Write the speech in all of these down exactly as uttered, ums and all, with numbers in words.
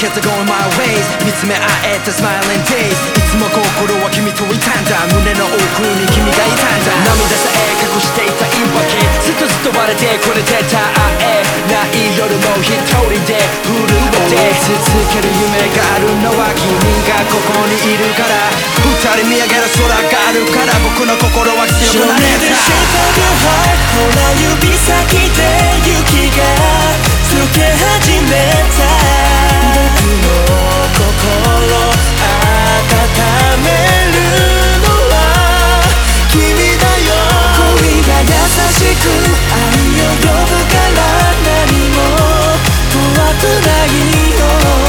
kept going my ways 見つめ合えた smiling days いつも心は君といたんだ胸の奥に君がいたんだ涙さえ隠していた言い訳ずっとずっとバレてこれで絶えない夜も一人で震えて続ける夢があるのは君がここにいるから二人見上げる空があるから僕の心は強くなれた Show me the shape of your heart ほら指先で雪が溶け始めた僕の心温めるのは君だよ恋が優しく愛を呼ぶから何も怖くないよ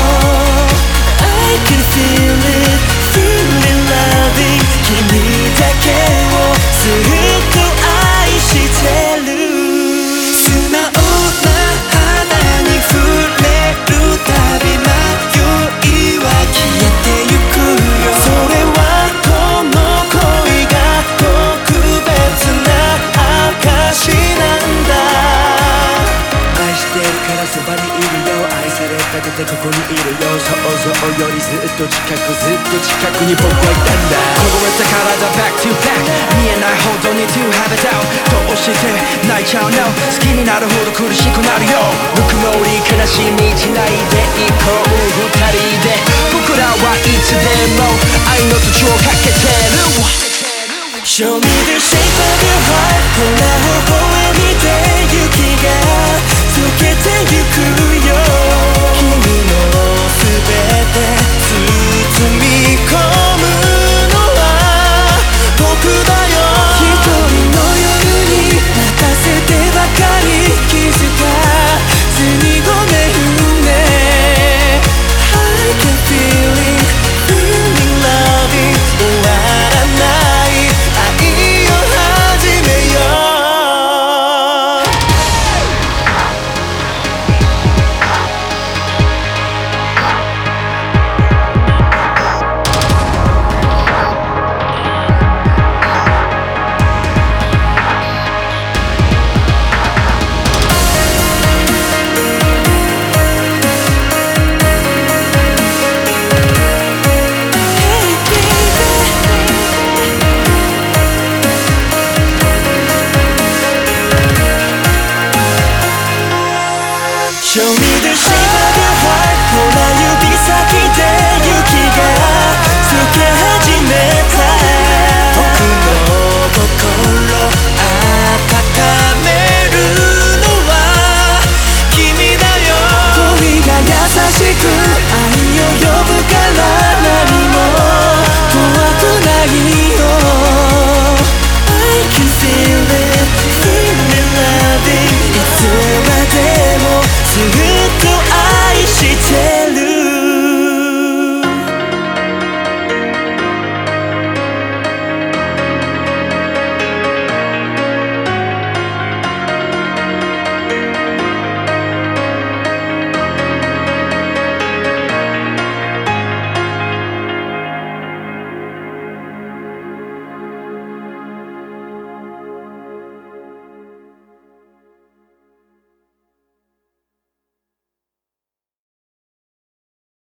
I can feel it, feeling loving 君だけをずっと愛してる素直な花に触れるたび迷いは消えてゆくよそれはこの恋が特別な証なんだ愛してるからそばにいるよ愛されたくてここにいるよ想像よりずっと近くずっと近くに僕はいたんだ凍えた体 back to back 見えないほどに to have it out どうして泣いちゃうの好きになるほど苦しくなるよぬくもり悲しみしないでいこう二人で僕らはいつでも愛の土をかけてる Show me the shape of your heart ほら微笑みで雪が溶けてゆくよ君のすべて包み込むのは僕だよ一人の夜に泣かせてばかり気づかずにごめんね I can feel it, feeling loving 終わらない愛を始めようShow me